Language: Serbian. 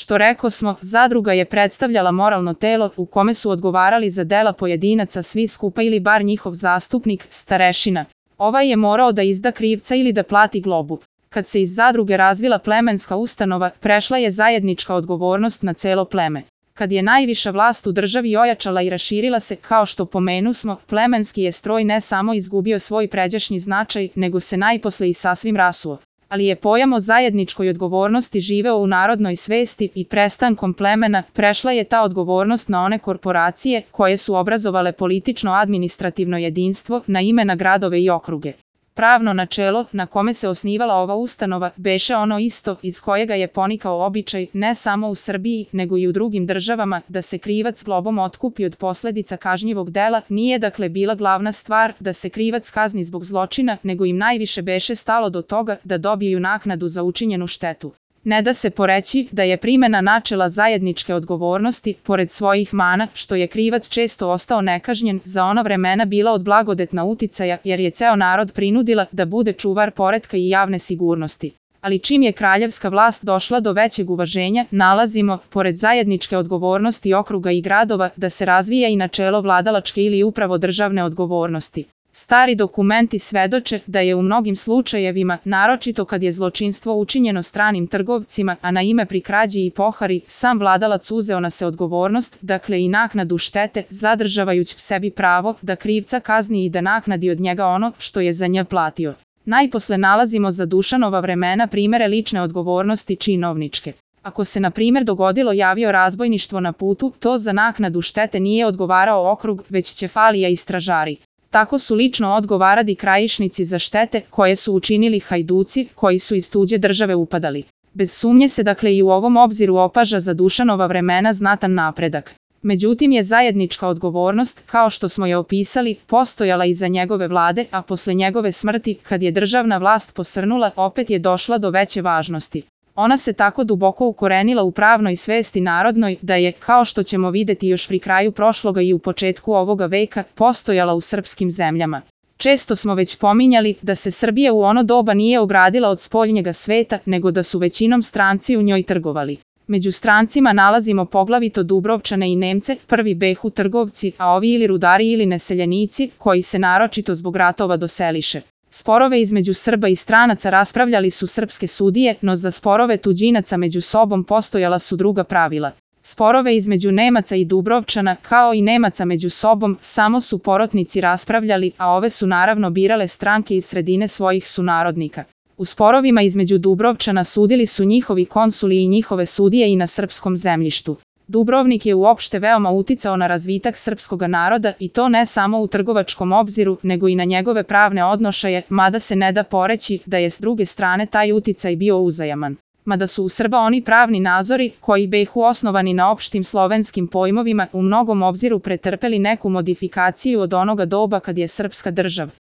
Što rekosmo, zadruga je predstavljala moralno telo u kome su odgovarali za dela pojedinaca svi skupa ili bar njihov zastupnik, starešina. Ovaj je morao da izda krivca ili da plati globu. Kad se iz zadruge razvila plemenska ustanova, prešla je zajednička odgovornost na celo pleme. Kad je najviša vlast u državi ojačala i raširila se, kao što pomenusmo, plemenski je stroj ne samo izgubio svoj pređašnji značaj, nego se najposle i sasvim rasuo. Ali je pojam o zajedničkoj odgovornosti živeo u narodnoj svesti i prestankom plemena prešla je ta odgovornost na one korporacije koje su obrazovale politično-administrativno jedinstvo na imena gradove i okruge. Pravno načelo na kome se osnivala ova ustanova beše ono isto iz kojega je ponikao običaj ne samo u Srbiji nego i u drugim državama da se krivac globom otkupi od posledica kažnjivog dela. Nije dakle bila glavna stvar da se krivac kazni zbog zločina, nego im najviše beše stalo do toga da dobiju naknadu za učinjenu štetu. Ne da se poreći da je primena načela zajedničke odgovornosti, pored svojih mana, što je krivac često ostao nekažnjen, za ona vremena bila od blagodetna uticaja, jer je ceo narod prinudila da bude čuvar poretka i javne sigurnosti. Ali čim je kraljevska vlast došla do većeg uvaženja, nalazimo, pored zajedničke odgovornosti okruga i gradova, da se razvija i načelo vladalačke ili upravo državne odgovornosti. Stari dokumenti svedoče da je u mnogim slučajevima, naročito kad je zločinstvo učinjeno stranim trgovcima, a na ime pri krađi i pohari, sam vladalac uzeo na se odgovornost, dakle i naknadu štete, zadržavajući sebi pravo da krivca kazni i da naknadi od njega ono što je za nje platio. Najposle nalazimo za Dušanova vremena primere lične odgovornosti činovničke. Ako se na primjer dogodilo javio razbojništvo na putu, to za naknadu štete nije odgovarao okrug, već ćefalija i stražari. Tako su lično odgovarali krajišnici za štete koje su učinili hajduci koji su iz tuđe države upadali. Bez sumnje se dakle i u ovom obziru opaža za Dušanova vremena znatan napredak. Međutim je zajednička odgovornost, kao što smo je opisali, postojala i za njegove vlade, a posle njegove smrti, kad je državna vlast posrnula, opet je došla do veće važnosti. Ona se tako duboko ukorenila u pravnoj svesti narodnoj da je, kao što ćemo videti još pri kraju prošloga i u početku ovoga veka, postojala u srpskim zemljama. Često smo već pominjali da se Srbija u ono doba nije ogradila od spoljnjega sveta, nego da su većinom stranci u njoj trgovali. Među strancima nalazimo poglavito Dubrovčane i Nemce, prvi behu trgovci, a ovi ili rudari ili neseljenici, koji se naročito zbog ratova doseliše. Sporove između Srba i stranaca raspravljali su srpske sudije, no za sporove tuđinaca među sobom postojala su druga pravila. Sporove između Nemaca i Dubrovčana, kao i Nemaca među sobom, samo su porotnici raspravljali, a ove su naravno birale stranke iz sredine svojih sunarodnika. U sporovima između Dubrovčana sudili su njihovi konsuli i njihove sudije i na srpskom zemljištu. Dubrovnik je uopšte veoma uticao na razvitak srpskoga naroda i to ne samo u trgovačkom obziru, nego i na njegove pravne odnošaje, mada se ne da poreći da je s druge strane taj uticaj bio uzajaman. Mada su u Srba oni pravni nazori, koji behu osnovani na opštim slovenskim pojmovima, u mnogom obziru pretrpeli neku modifikaciju od onoga doba kad je srpska država